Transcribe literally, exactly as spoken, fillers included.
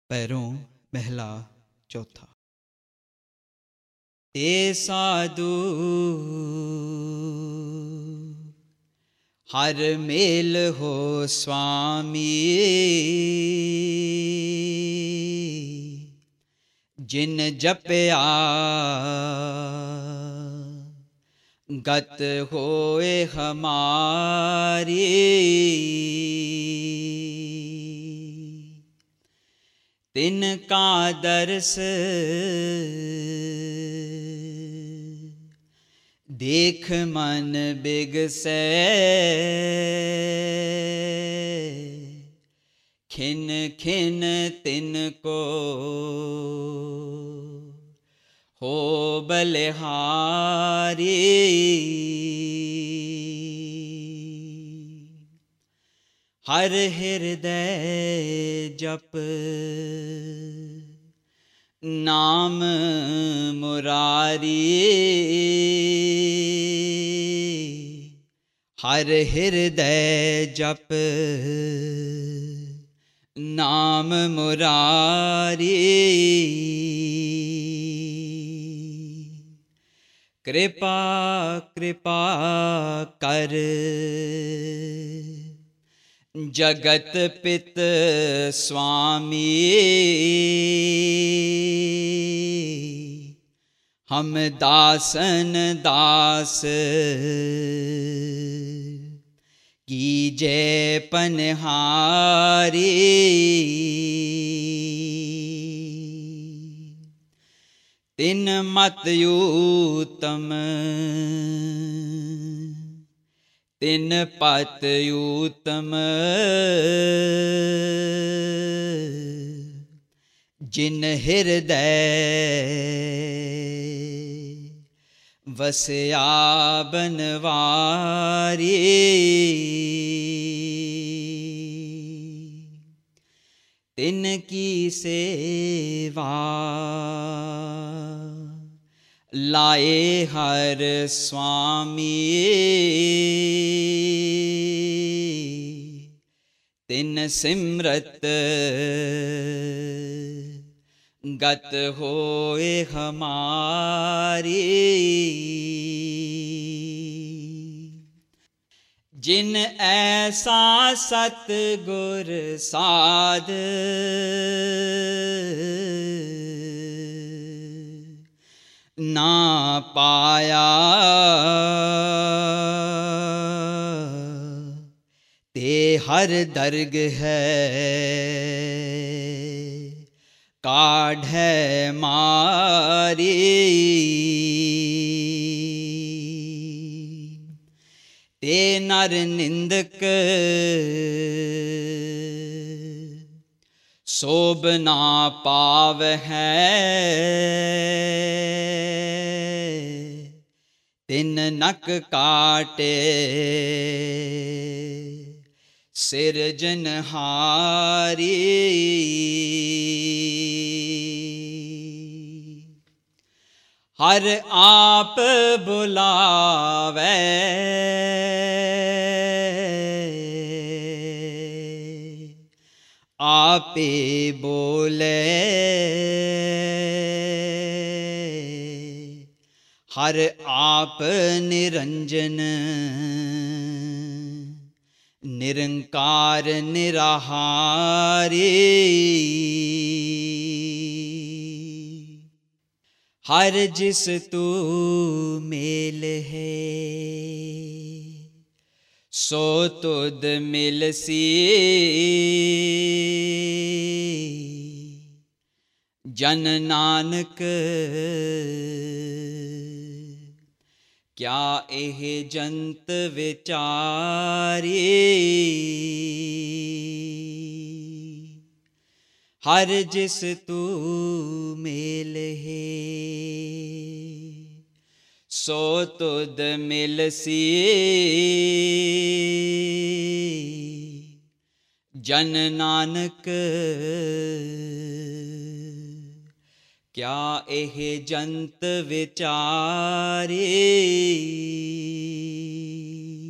पैरों महला चौथा। ते साधु हर मेल हो स्वामी, जिन जपया गत होए हमारी। तिनका दर्श देख मन बिगसै, खिन खिन तिनको हो बलिहारी। हर हृदय जप नाम मुरारी, हर हृदय जप नाम मुरारी। कृपा कृपा कर जगत पित स्वामी, हम दासन दास कीजे पनहारी। तिन मत यूतम तिन पत यूतम, जिन हृदय वसया बनवारी। तिनकी सेवा लाए हर स्वामी, तिन सिमरत गत होए हमारी। जिन ऐसा सतगुर साध ना पाया, ते हर दर्ग है काढ़ै मारी। ते नर निंदक शोभ ना पाव है, तिन नक काटे सिरजनहारी। हर आप बुलावे आपे बोले, हर आप निरंजन निरंकार निराहारी। हर जिस तू मेल है सो तुद मिलसी, जन नानक क्या एह जंत विचारी। हर जिस तू मेल है सो तुद मिलसी, जन नानक क्या एह जंत विचारी।